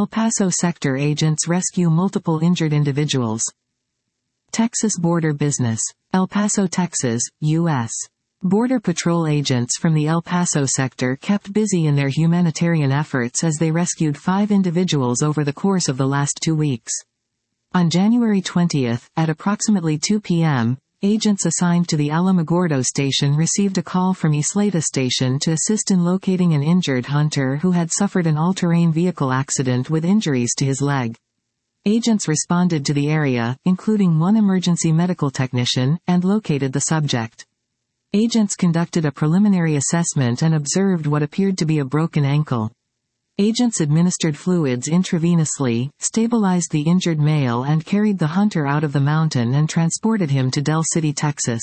El Paso sector agents rescue multiple injured individuals. Texas border business. El Paso, Texas, U.S. Border Patrol agents from the El Paso sector kept busy in their humanitarian efforts as they rescued 5 individuals over the course of the last 2 weeks. On January 20, at approximately 2 p.m., agents assigned to the Alamogordo station received a call from Isleta station to assist in locating an injured hunter who had suffered an all-terrain vehicle accident with injuries to his leg. Agents responded to the area, including 1 emergency medical technician, and located the subject. Agents conducted a preliminary assessment and observed what appeared to be a broken ankle. Agents administered fluids intravenously, stabilized the injured male and carried the hunter out of the mountain and transported him to Del City, Texas.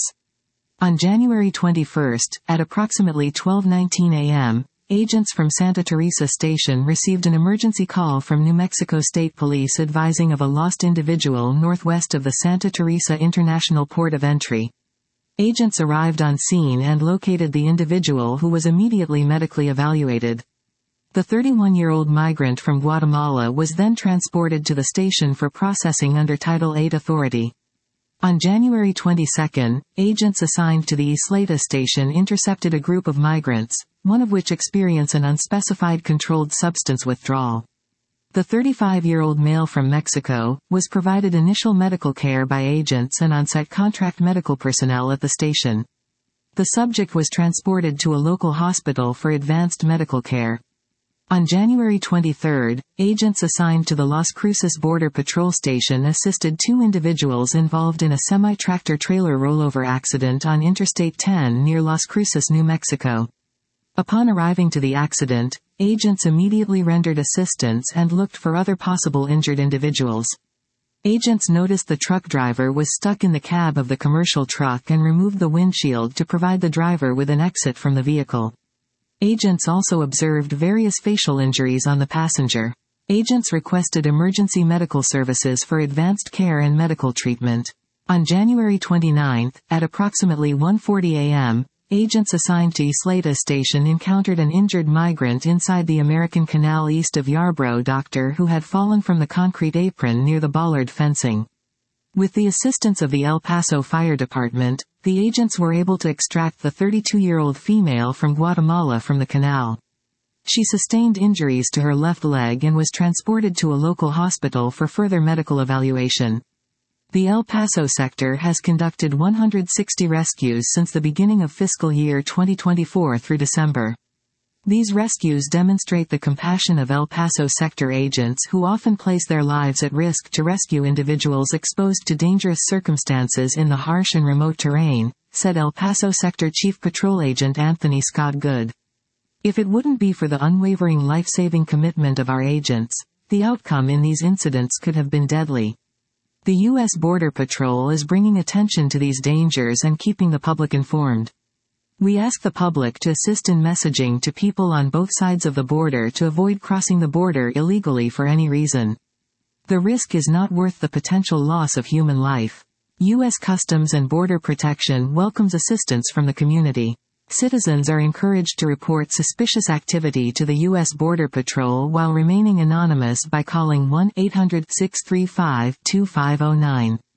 On January 21, at approximately 12:19 a.m., agents from Santa Teresa Station received an emergency call from New Mexico State Police advising of a lost individual northwest of the Santa Teresa International Port of Entry. Agents arrived on scene and located the individual, who was immediately medically evaluated. The 31-year-old migrant from Guatemala was then transported to the station for processing under Title VIII authority. On January 22, agents assigned to the Isleta station intercepted a group of migrants, one of which experienced an unspecified controlled substance withdrawal. The 35-year-old male from Mexico was provided initial medical care by agents and on-site contract medical personnel at the station. The subject was transported to a local hospital for advanced medical care. On January 23, agents assigned to the Las Cruces Border Patrol Station assisted 2 individuals involved in a semi-tractor trailer rollover accident on Interstate 10 near Las Cruces, New Mexico. Upon arriving to the accident, agents immediately rendered assistance and looked for other possible injured individuals. Agents noticed the truck driver was stuck in the cab of the commercial truck and removed the windshield to provide the driver with an exit from the vehicle. Agents also observed various facial injuries on the passenger. Agents requested emergency medical services for advanced care and medical treatment. On January 29, at approximately 1:40 a.m., agents assigned to Isleta station encountered an injured migrant inside the American Canal east of Yarborough Doctor who had fallen from the concrete apron near the bollard fencing. With the assistance of the El Paso Fire Department, the agents were able to extract the 32-year-old female from Guatemala from the canal. She sustained injuries to her left leg and was transported to a local hospital for further medical evaluation. The El Paso sector has conducted 160 rescues since the beginning of fiscal year 2024 through December. These rescues demonstrate the compassion of El Paso sector agents who often place their lives at risk to rescue individuals exposed to dangerous circumstances in the harsh and remote terrain, said El Paso sector Chief Patrol Agent Anthony Scott Good. If it wouldn't be for the unwavering life-saving commitment of our agents, the outcome in these incidents could have been deadly. The U.S. Border Patrol is bringing attention to these dangers and keeping the public informed. We ask the public to assist in messaging to people on both sides of the border to avoid crossing the border illegally for any reason. The risk is not worth the potential loss of human life. U.S. Customs and Border Protection welcomes assistance from the community. Citizens are encouraged to report suspicious activity to the U.S. Border Patrol while remaining anonymous by calling 1-800-635-2509.